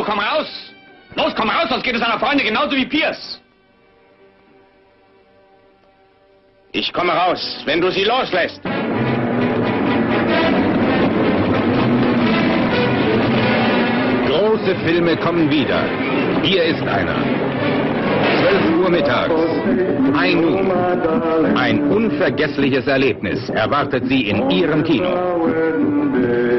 Also komm raus! Los, komm raus, sonst geht es deiner Freunde genauso wie Pierce. Ich komme raus, wenn du sie loslässt. Große Filme kommen wieder. Hier ist einer. 12 Uhr mittags. Ainu. Ein unvergessliches Erlebnis erwartet Sie in Ihrem Kino.